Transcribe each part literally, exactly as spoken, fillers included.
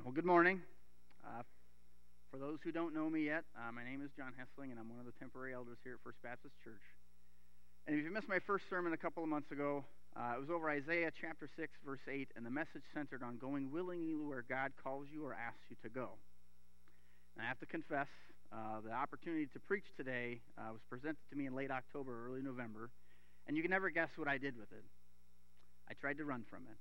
Well, good morning. Uh, for those who don't know me yet, uh, my name is John Hessling, and I'm one of the temporary elders here at First Baptist Church. And if you missed my first sermon a couple of months ago, uh, it was over Isaiah chapter six, verse eight, and the message centered on going willingly where God calls you or asks you to go. And I have to confess, uh, the opportunity to preach today uh, was presented to me in late October, early November, and you can never guess what I did with it. I tried to run from it.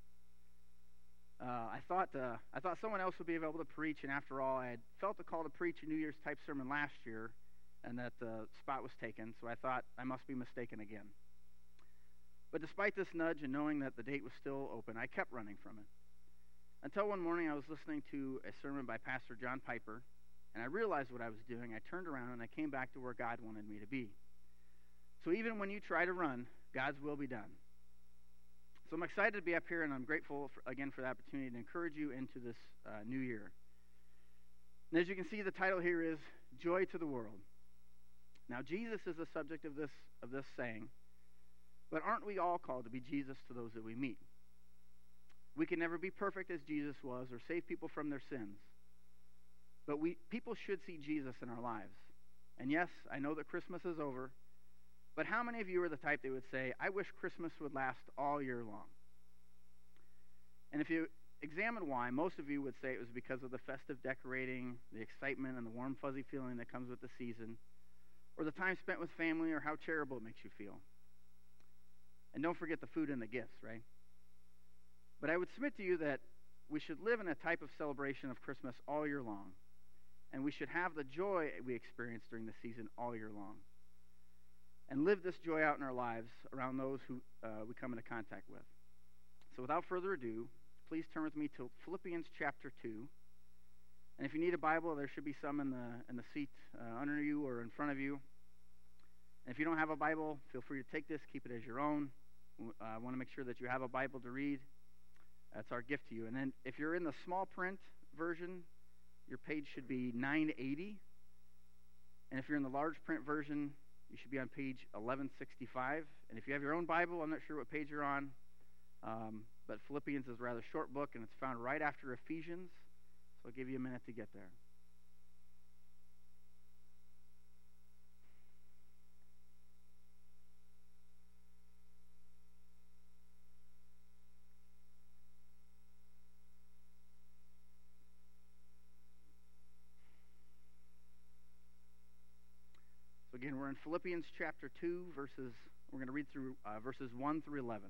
Uh, I thought uh, I thought someone else would be able to preach, and after all, I had felt the call to preach a New Year's type sermon last year, and that the spot was taken, so I thought I must be mistaken again. But despite this nudge and knowing that the date was still open, I kept running from it. Until one morning I was listening to a sermon by Pastor John Piper, and I realized what I was doing. I turned around and I came back to where God wanted me to be. So even when you try to run, God's will be done. So I'm excited to be up here, and I'm grateful, for, again, for the opportunity to encourage you into this uh, new year. And as you can see, the title here is Joy to the World. Now, Jesus is the subject of this, of this saying, but aren't we all called to be Jesus to those that we meet? We can never be perfect as Jesus was or save people from their sins, but we people should see Jesus in our lives. And yes, I know that Christmas is over, but how many of you are the type that would say, I wish Christmas would last all year long? And if you examine why, most of you would say it was because of the festive decorating, the excitement, and the warm, fuzzy feeling that comes with the season, or the time spent with family, or how charitable it makes you feel. And don't forget the food and the gifts, right? But I would submit to you that we should live in a type of celebration of Christmas all year long, and we should have the joy we experience during the season all year long, and live this joy out in our lives around those who uh, we come into contact with. So without further ado, please turn with me to Philippians chapter two. And if you need a Bible, there should be some in the in the seat uh, under you or in front of you. And if you don't have a Bible, feel free to take this, keep it as your own. I uh, want to make sure that you have a Bible to read. That's our gift to you. And then if you're in the small print version, your page should be nine eighty. And if you're in the large print version, you should be on page eleven sixty-five. And if you have your own Bible, I'm not sure what page you're on, um, but Philippians is a rather short book, and it's found right after Ephesians. So I'll give you a minute to get there. So again, we're in Philippians chapter two, verses, we're going to read through uh, verses one through eleven.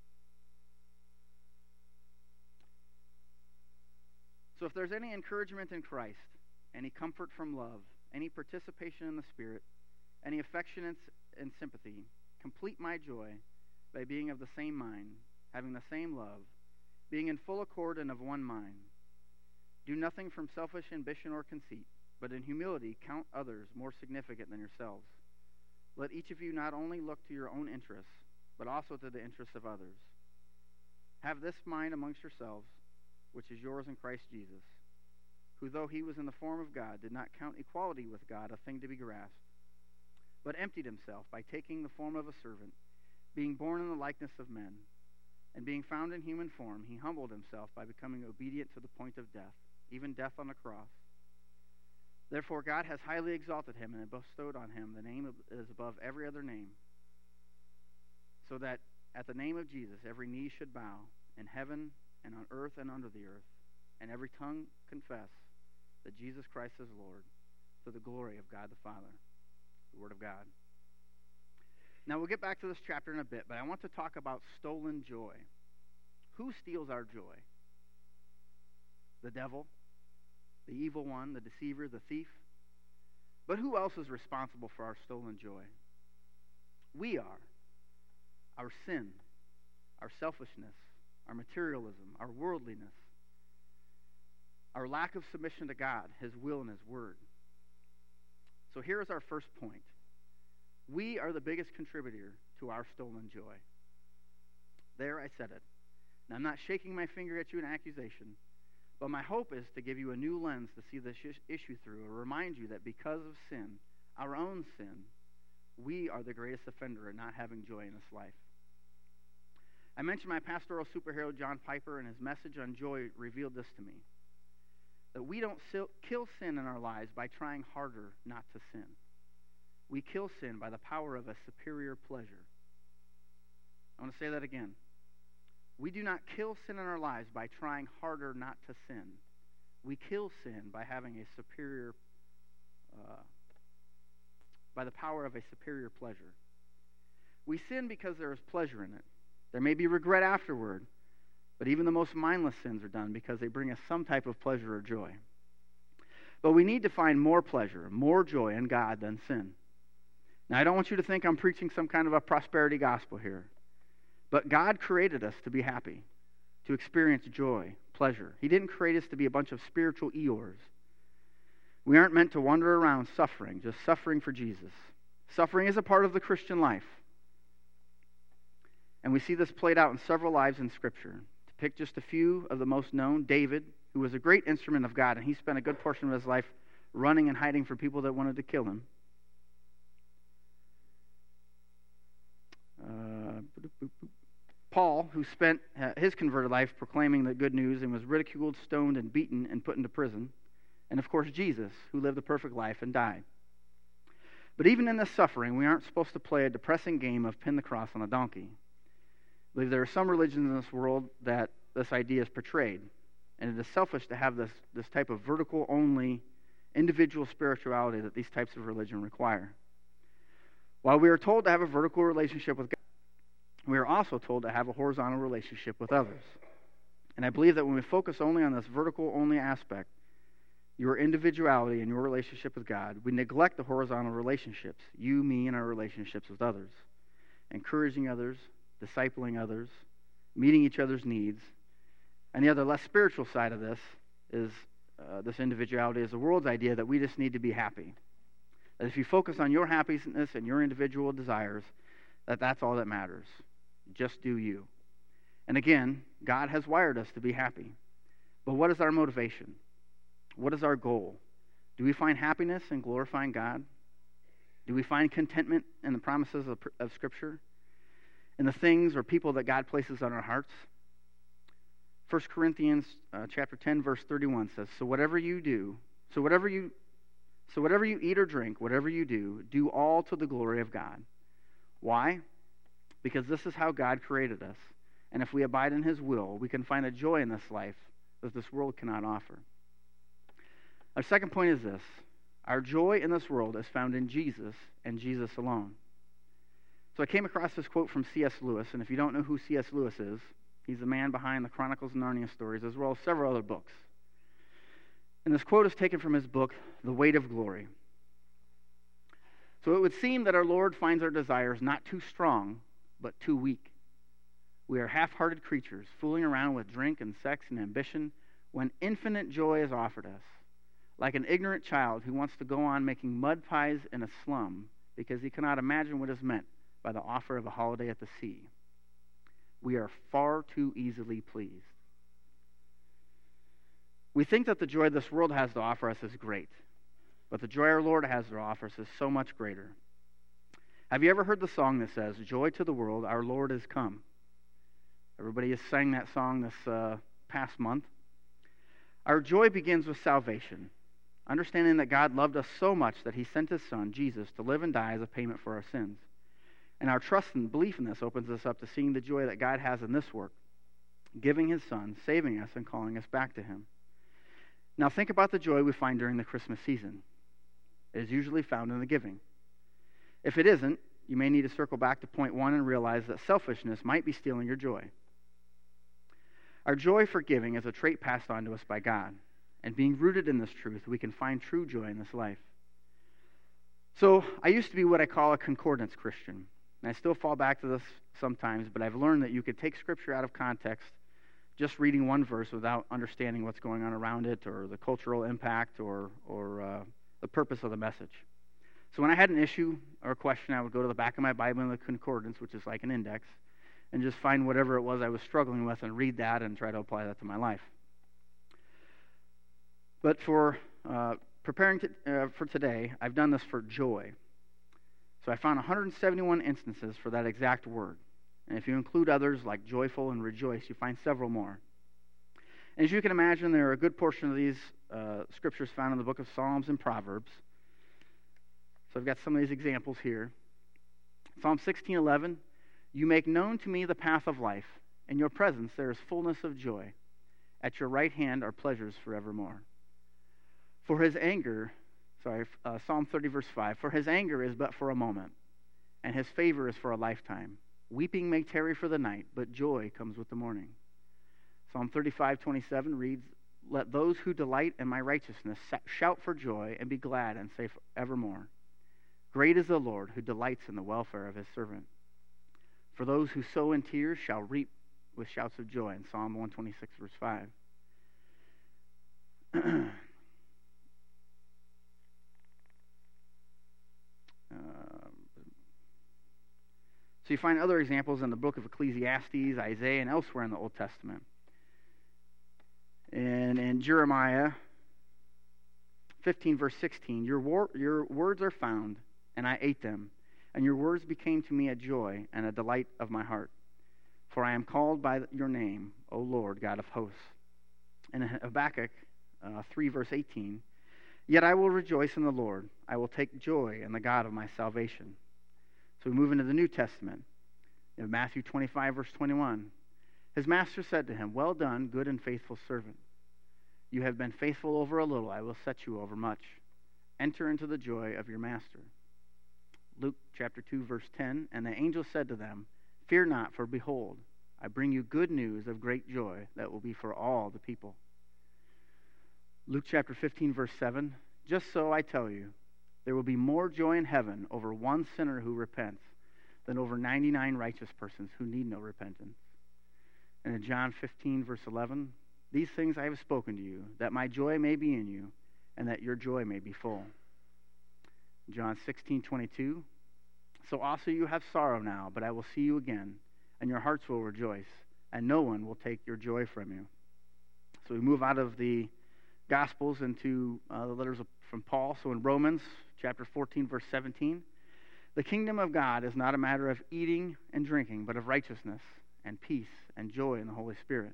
So if there's any encouragement in Christ, any comfort from love, any participation in the Spirit, any affection and sympathy, complete my joy by being of the same mind, having the same love, being in full accord and of one mind. Do nothing from selfish ambition or conceit, but in humility count others more significant than yourselves. Let each of you not only look to your own interests, but also to the interests of others. Have this mind amongst yourselves, which is yours in Christ Jesus, who, though he was in the form of God, did not count equality with God a thing to be grasped, but emptied himself by taking the form of a servant, being born in the likeness of men, and being found in human form, he humbled himself by becoming obedient to the point of death, even death on the cross. Therefore God has highly exalted him and bestowed on him the name that is above every other name, so that at the name of Jesus every knee should bow, in heaven and on earth and under the earth, and every tongue confess that Jesus Christ is Lord, to the glory of God the Father. The Word of God. Now we'll get back to this chapter in a bit, but I want to talk about stolen joy. Who steals our joy? The devil? The evil one, the deceiver, the thief. But who else is responsible for our stolen joy? We are. Our sin, our selfishness, our materialism, our worldliness, our lack of submission to God, his will, and his word. So here is our first point. We are the biggest contributor to our stolen joy. There, I said it. Now, I'm not shaking my finger at you in accusation, but my hope is to give you a new lens to see this issue through, and remind you that because of sin, our own sin, we are the greatest offender in not having joy in this life. I mentioned my pastoral superhero, John Piper, and his message on joy revealed this to me. that we don't kill sin in our lives by trying harder not to sin. We kill sin by the power of a superior pleasure. I want to say that again. We do not kill sin in our lives by trying harder not to sin. We kill sin by having a superior, uh, by the power of a superior pleasure. We sin because there is pleasure in it. There may be regret afterward, but even the most mindless sins are done because they bring us some type of pleasure or joy. But we need to find more pleasure, more joy in God than sin. Now, I don't want you to think I'm preaching some kind of a prosperity gospel here. But God created us to be happy, to experience joy, pleasure. He didn't create us to be a bunch of spiritual Eeyores. We aren't meant to wander around suffering, just suffering for Jesus. Suffering is a part of the Christian life. And we see this played out in several lives in Scripture. To pick just a few of the most known, David, who was a great instrument of God, and he spent a good portion of his life running and hiding from people that wanted to kill him. Uh, Paul, who spent uh, his converted life proclaiming the good news and was ridiculed, stoned, and beaten and put into prison. And of course, Jesus, who lived a perfect life and died. But even in this suffering, we aren't supposed to play a depressing game of pin the cross on a donkey. I believe there are some religions in this world that this idea is portrayed. And it is selfish to have this, this type of vertical-only individual spirituality that these types of religion require. While we are told to have a vertical relationship with God, we are also told to have a horizontal relationship with others. And I believe that when we focus only on this vertical-only aspect, your individuality and your relationship with God, we neglect the horizontal relationships, you, me, and our relationships with others, encouraging others, discipling others, meeting each other's needs. And the other less spiritual side of this is uh, this individuality is the world's idea that we just need to be happy. That if you focus on your happiness and your individual desires, that that's all that matters. Just do you. And again, God has wired us to be happy. But what is our motivation? What is our goal? Do we find happiness in glorifying God? Do we find contentment in the promises of, of Scripture? In the things or people that God places on our hearts? First Corinthians uh, chapter ten, verse thirty-one says, So whatever you do, so whatever you So whatever you eat or drink, whatever you do, do all to the glory of God. Why? Because this is how God created us. And if we abide in His will, we can find a joy in this life that this world cannot offer. Our second point is this. Our joy in this world is found in Jesus and Jesus alone. So I came across this quote from C S Lewis, and if you don't know who C S Lewis is, he's the man behind the Chronicles of Narnia stories, as well as several other books. And this quote is taken from his book, The Weight of Glory. So it would seem that our Lord finds our desires not too strong, but too weak. We are half-hearted creatures, fooling around with drink and sex and ambition when infinite joy is offered us. Like an ignorant child who wants to go on making mud pies in a slum because he cannot imagine what is meant by the offer of a holiday at the sea. We are far too easily pleased. We think that the joy this world has to offer us is great, but the joy our Lord has to offer us is so much greater. Have you ever heard the song that says, Joy to the world, our Lord is come? Everybody has sang that song this uh, past month. Our joy begins with salvation, understanding that God loved us so much that He sent His Son, Jesus, to live and die as a payment for our sins. And our trust and belief in this opens us up to seeing the joy that God has in this work, giving His Son, saving us, and calling us back to Him. Now think about the joy we find during the Christmas season. It is usually found in the giving. If it isn't, you may need to circle back to point one and realize that selfishness might be stealing your joy. Our joy for giving is a trait passed on to us by God. And being rooted in this truth, we can find true joy in this life. So I used to be what I call a concordance Christian. And I still fall back to this sometimes, but I've learned that you could take Scripture out of context just reading one verse without understanding what's going on around it or the cultural impact or, or uh, the purpose of the message. So when I had an issue or a question, I would go to the back of my Bible in the concordance, which is like an index, and just find whatever it was I was struggling with and read that and try to apply that to my life. But for uh, preparing to, uh, for today, I've done this for joy. So I found one hundred seventy-one instances for that exact word. And if you include others like joyful and rejoice, you find several more. And as you can imagine, there are a good portion of these uh, scriptures found in the book of Psalms and Proverbs. So I've got some of these examples here. Psalm sixteen eleven, you make known to me the path of life. In your presence there is fullness of joy. At your right hand are pleasures forevermore. For his anger, sorry, uh, Psalm thirty verse five, for his anger is but for a moment, and his favor is for a lifetime. Weeping may tarry for the night, but joy comes with the morning. Psalm thirty-five twenty-seven reads, let those who delight in my righteousness shout for joy and be glad and say evermore. Great is the Lord who delights in the welfare of his servant. For those who sow in tears shall reap with shouts of joy, in Psalm one twenty-six verse five. Um, so you find other examples in the book of Ecclesiastes, Isaiah, and elsewhere in the Old Testament. And in Jeremiah fifteen, verse sixteen, your, war, your words are found, and I ate them, and your words became to me a joy and a delight of my heart. For I am called by your name, O Lord, God of hosts. And in Habakkuk uh, three, verse eighteen, yet I will rejoice in the Lord. I will take joy in the God of my salvation. So we move into the New Testament. In Matthew twenty-five, verse twenty-one, his master said to him, well done, good and faithful servant. You have been faithful over a little. I will set you over much. Enter into the joy of your master. Luke chapter two, verse ten, and the angel said to them, fear not, for behold, I bring you good news of great joy that will be for all the people. Luke chapter fifteen, verse seven, just so I tell you, there will be more joy in heaven over one sinner who repents than over ninety-nine righteous persons who need no repentance. And in John fifteen, verse eleven, these things I have spoken to you, that my joy may be in you, and that your joy may be full. John sixteen, twenty-two, so also you have sorrow now, but I will see you again, and your hearts will rejoice, and no one will take your joy from you. So we move out of the Gospels into uh, the letters of, from Paul. So in Romans chapter fourteen, verse seventeen, the kingdom of God is not a matter of eating and drinking, but of righteousness and peace and joy in the Holy Spirit.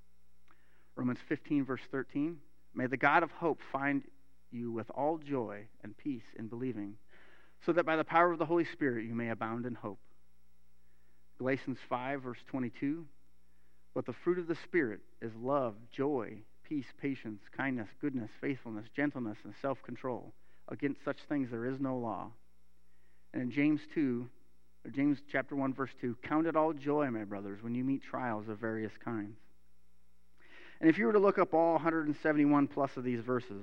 Romans fifteen, verse thirteen, may the God of hope find you with all joy and peace in believing, so that by the power of the Holy Spirit you may abound in hope. Galatians five, verse twenty-two, but the fruit of the Spirit is love, joy, peace, patience, kindness, goodness, faithfulness, gentleness, and self-control. Against such things there is no law. And in James two, or James chapter one, verse two, count it all joy, my brothers, when you meet trials of various kinds. And if you were to look up all one hundred seventy-one plus of these verses,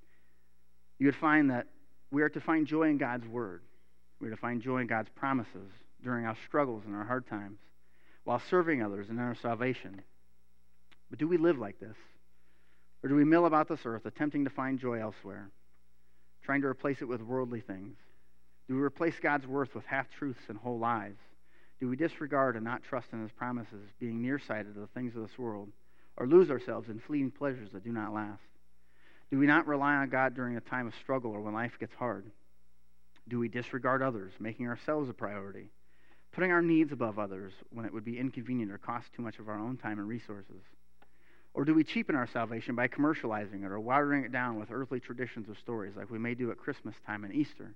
you would find that we are to find joy in God's word. We are to find joy in God's promises during our struggles and our hard times, while serving others and in our salvation. But do we live like this? Or do we mill about this earth, attempting to find joy elsewhere, trying to replace it with worldly things? Do we replace God's worth with half-truths and whole lies? Do we disregard and not trust in his promises, being nearsighted to the things of this world, or lose ourselves in fleeting pleasures that do not last? Do we not rely on God during a time of struggle or when life gets hard? Do we disregard others, making ourselves a priority, putting our needs above others when it would be inconvenient or cost too much of our own time and resources? Or do we cheapen our salvation by commercializing it or watering it down with earthly traditions or stories like we may do at Christmas time and Easter?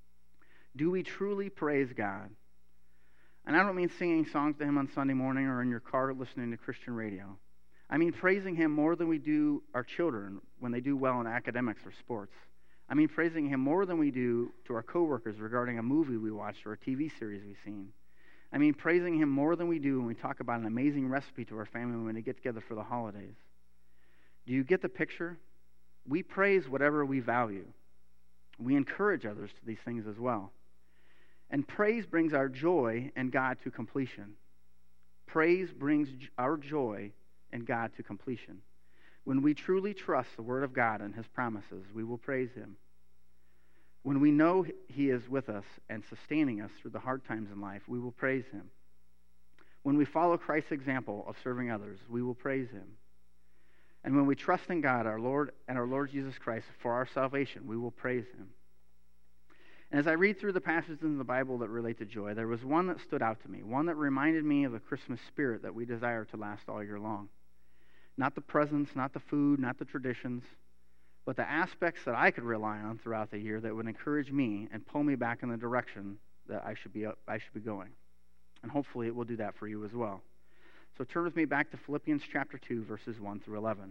Do we truly praise God? And I don't mean singing songs to him on Sunday morning or in your car listening to Christian radio. I mean praising him more than we do our children when they do well in academics or sports. I mean praising him more than we do to our coworkers regarding a movie we watched or a T V series we've seen. I mean praising him more than we do when we talk about an amazing recipe to our family when we get together for the holidays. Do you get the picture? We praise whatever we value. We encourage others to these things as well. And praise brings our joy in God to completion. Praise brings our joy in God to completion. When we truly trust the Word of God and his promises, we will praise him. When we know he is with us and sustaining us through the hard times in life, we will praise him. When we follow Christ's example of serving others, we will praise him. And when we trust in God, our Lord and our Lord Jesus Christ for our salvation, we will praise him. And as I read through the passages in the Bible that relate to joy, there was one that stood out to me, one that reminded me of the Christmas spirit that we desire to last all year long. Not the presents, not the food, not the traditions, but the aspects that I could rely on throughout the year that would encourage me and pull me back in the direction that I should be I should be going. And hopefully it will do that for you as well. So turn with me back to Philippians chapter two, verses one through eleven.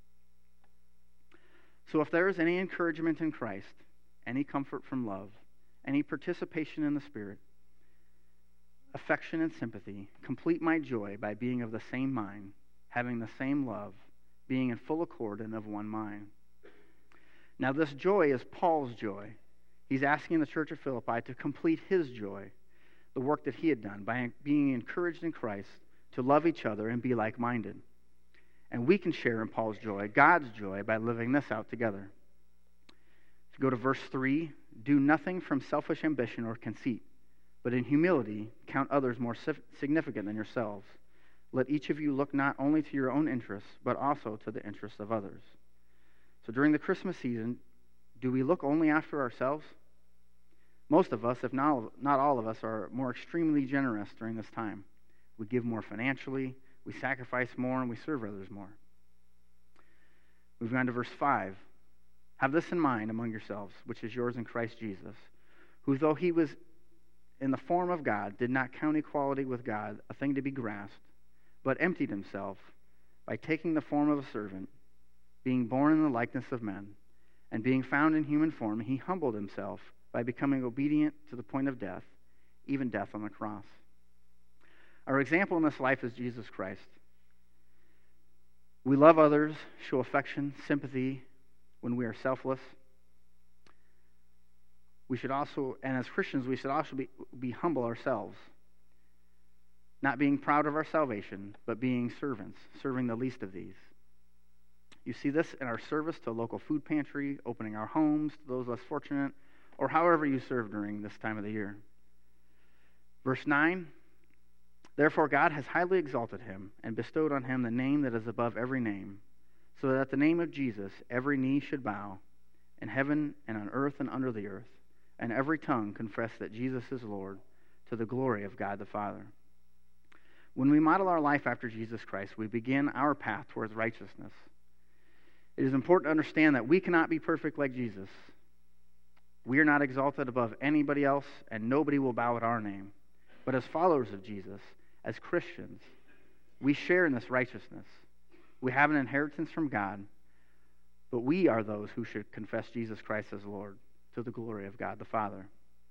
So if there is any encouragement in Christ, any comfort from love, any participation in the Spirit, affection and sympathy, complete my joy by being of the same mind, having the same love, being in full accord and of one mind. Now this joy is Paul's joy. He's asking the church of Philippi to complete his joy, the work that he had done, by being encouraged in Christ to love each other and be like-minded. And we can share in Paul's joy, God's joy, by living this out together. If you go to verse three, do nothing from selfish ambition or conceit, but in humility count others more significant than yourselves. Let each of you look not only to your own interests, but also to the interests of others. So during the Christmas season, do we look only after ourselves? Most of us, if not, not all of us, are more extremely generous during this time. We give more financially, we sacrifice more, and we serve others more. Moving on to verse five. Have this in mind among yourselves, which is yours in Christ Jesus, who, though he was in the form of God, did not count equality with God a thing to be grasped, but emptied himself by taking the form of a servant, being born in the likeness of men, and being found in human form, he humbled himself by becoming obedient to the point of death, even death on the cross. Our example in this life is Jesus Christ. We love others, show affection, sympathy when we are selfless. We should also, and as Christians, we should also be, be humble ourselves, not being proud of our salvation, but being servants, serving the least of these. You see this in our service to a local food pantry, opening our homes to those less fortunate, or however you serve during this time of the year. Verse nine, therefore God has highly exalted him and bestowed on him the name that is above every name, so that at the name of Jesus every knee should bow, in heaven and on earth and under the earth, and every tongue confess that Jesus is Lord, to the glory of God the Father. When we model our life after Jesus Christ, we begin our path towards righteousness. It is important to understand that we cannot be perfect like Jesus. We are not exalted above anybody else, and nobody will bow at our name. But as followers of Jesus, as Christians, we share in this righteousness. We have an inheritance from God, but we are those who should confess Jesus Christ as Lord, to the glory of God the Father.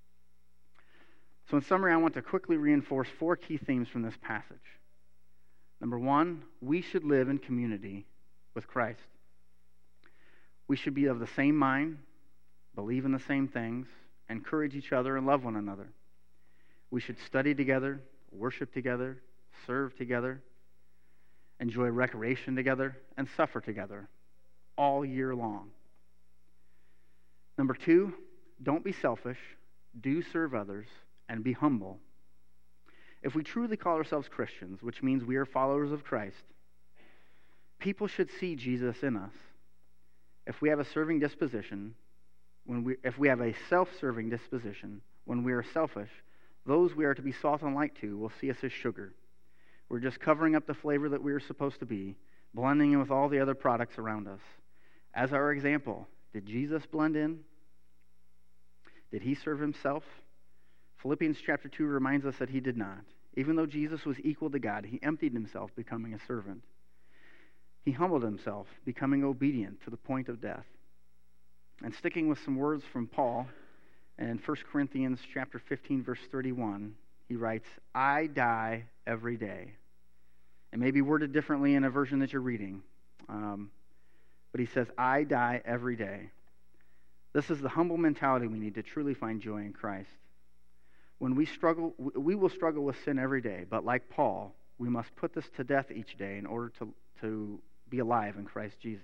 So in summary, I want to quickly reinforce four key themes from this passage. Number one, we should live in community with Christ. We should be of the same mind, believe in the same things, encourage each other, and love one another. We should study together, worship together, serve together, enjoy recreation together, and suffer together all year long. Number two, don't be selfish, do serve others, and be humble. If we truly call ourselves Christians, which means we are followers of Christ, people should see Jesus in us. If we have a serving disposition, when we, if we have a self-serving disposition, when we are selfish, those we are to be salt and light to will see us as sugar. We're just covering up the flavor that we are supposed to be, blending in with all the other products around us. As our example, did Jesus blend in? Did he serve himself? Philippians chapter two reminds us that he did not. Even though Jesus was equal to God, he emptied himself, becoming a servant. He humbled himself, becoming obedient to the point of death. And sticking with some words from Paul, in First Corinthians chapter fifteen, verse thirty-one, he writes, I die every day. It may be worded differently in a version that you're reading, um, but he says, I die every day. This is the humble mentality we need to truly find joy in Christ. When we struggle, we will struggle with sin every day, but like Paul, we must put this to death each day in order to, to be alive in Christ Jesus.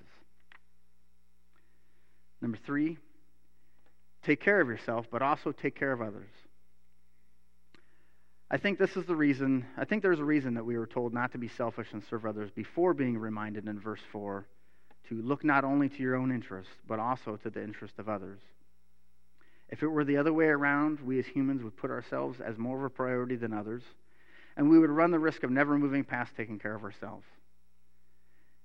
Number three, take care of yourself, but also take care of others. I think this is the reason, I think there's a reason that we were told not to be selfish and serve others before being reminded in verse four to look not only to your own interest, but also to the interest of others. If it were the other way around, we as humans would put ourselves as more of a priority than others, and we would run the risk of never moving past taking care of ourselves.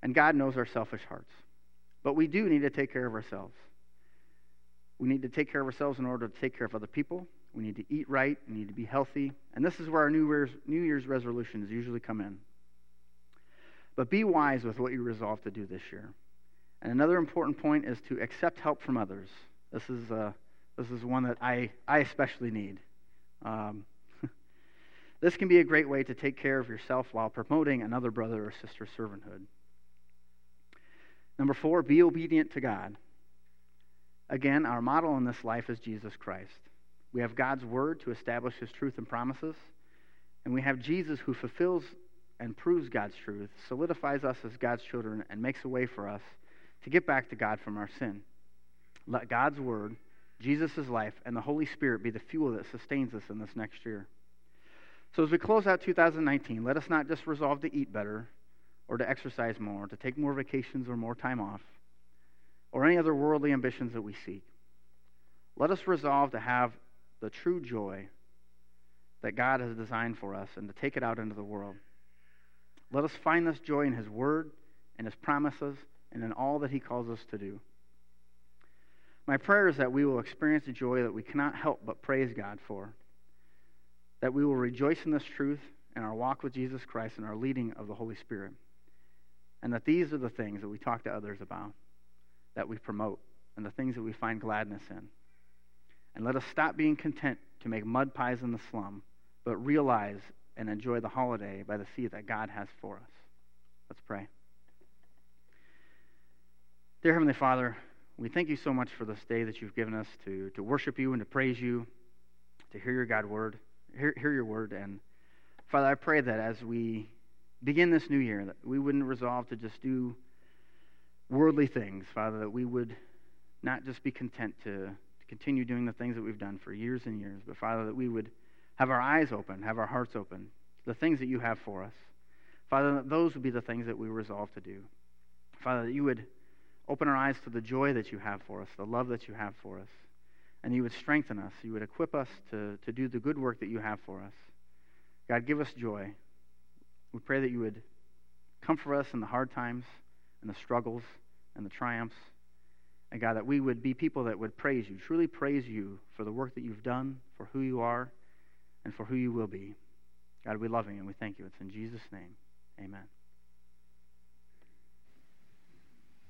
And God knows our selfish hearts. But we do need to take care of ourselves. We need to take care of ourselves in order to take care of other people. We need to eat right. We need to be healthy. And this is where our New Year's, New Year's resolutions usually come in. But be wise with what you resolve to do this year. And another important point is to accept help from others. This is uh, this is one that I, I especially need. Um, this can be a great way to take care of yourself while promoting another brother or sister servanthood. Number four, be obedient to God. Again, our model in this life is Jesus Christ. We have God's word to establish his truth and promises, and we have Jesus who fulfills and proves God's truth, solidifies us as God's children, and makes a way for us to get back to God from our sin. Let God's word, Jesus' life, and the Holy Spirit be the fuel that sustains us in this next year. So as we close out two thousand nineteen, let us not just resolve to eat better, or to exercise more, to take more vacations or more time off, or any other worldly ambitions that we seek. Let us resolve to have the true joy that God has designed for us and to take it out into the world. Let us find this joy in his word, in his promises, and in all that he calls us to do. My prayer is that we will experience a joy that we cannot help but praise God for, that we will rejoice in this truth in our walk with Jesus Christ and our leading of the Holy Spirit, and that these are the things that we talk to others about, that we promote, and the things that we find gladness in. And let us stop being content to make mud pies in the slum, but realize and enjoy the holiday by the sea that God has for us. Let's pray. Dear Heavenly Father, we thank you so much for this day that you've given us to, to worship you and to praise you, to hear your God word, hear, hear your word. And Father, I pray that as we begin this new year, that we wouldn't resolve to just do worldly things, Father, that we would not just be content to, to continue doing the things that we've done for years and years, but Father, that we would have our eyes open, have our hearts open, the things that you have for us. Father, that those would be the things that we resolve to do. Father, that you would open our eyes to the joy that you have for us, the love that you have for us, and you would strengthen us, you would equip us to, to do the good work that you have for us. God, give us joy. We pray that you would comfort us in the hard times and the struggles and the triumphs. And God, that we would be people that would praise you, truly praise you for the work that you've done, for who you are, and for who you will be. God, we love you and we thank you. It's in Jesus' name. Amen.